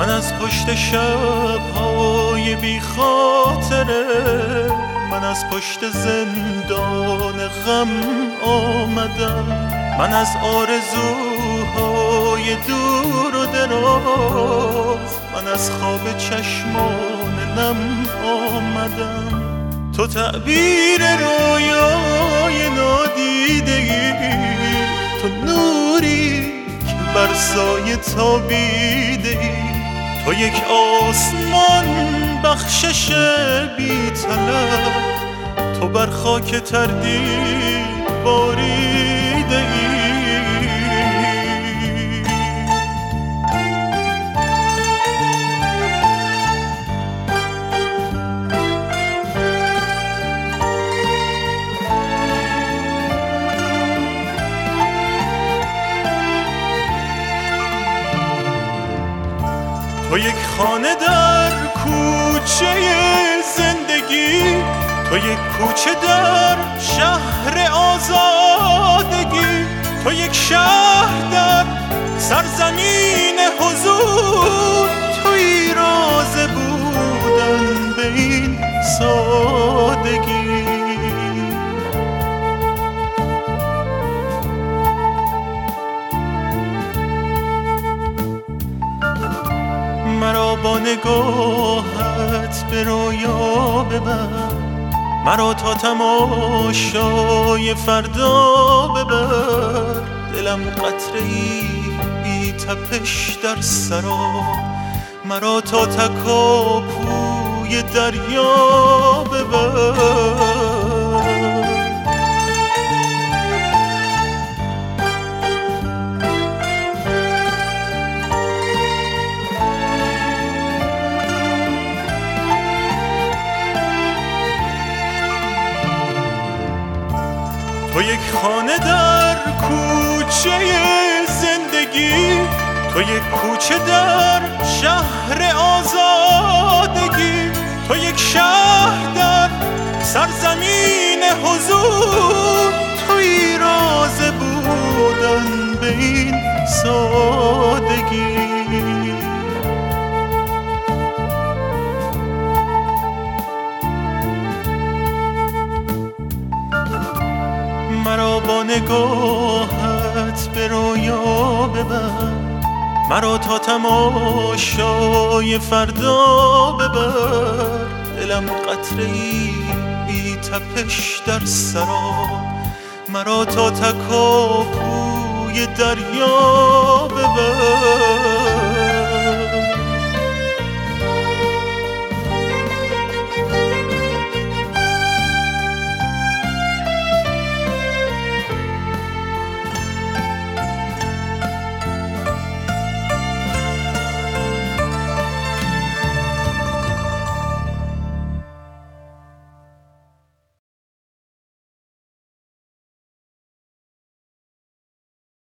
من از پشت شب‌های بی خاطره، من از پشت زندان غم آمدم، من از آرزوهای دور و دراز، من از خواب چشمان نم آمدم. تو تعبیر رویای نادیدگی، تو نوری که بر سایه تابیده ای، تو یک آسمان بخشش بی طلب، تو بر خاک تردید باریده ای. تو یک خانه در کوچه زندگی، تو یک کوچه در شهر آزادگی، تو یک شهر در سرزمین حضور، تویی راز بودن به این سادگی. مرا با نگاهت به رویا ببر، مرا تا تماشای فردا ببر، دلم قطره‌ای بی تپش در سرا، مرا تا تکاپوی دریا ببر. تو یک خانه در کوچه زندگی، تو یک کوچه در شهر آزادگی، تو یک شهر در سرزمین حضور، تویی راز بودن به این سادگی. مرا با نگاهت به رویا ببر، مرا تا تماشای فردا ببر، دلم قطره‌ای بی تپش در سرا، مرا تا تکاپوی دریا ببر.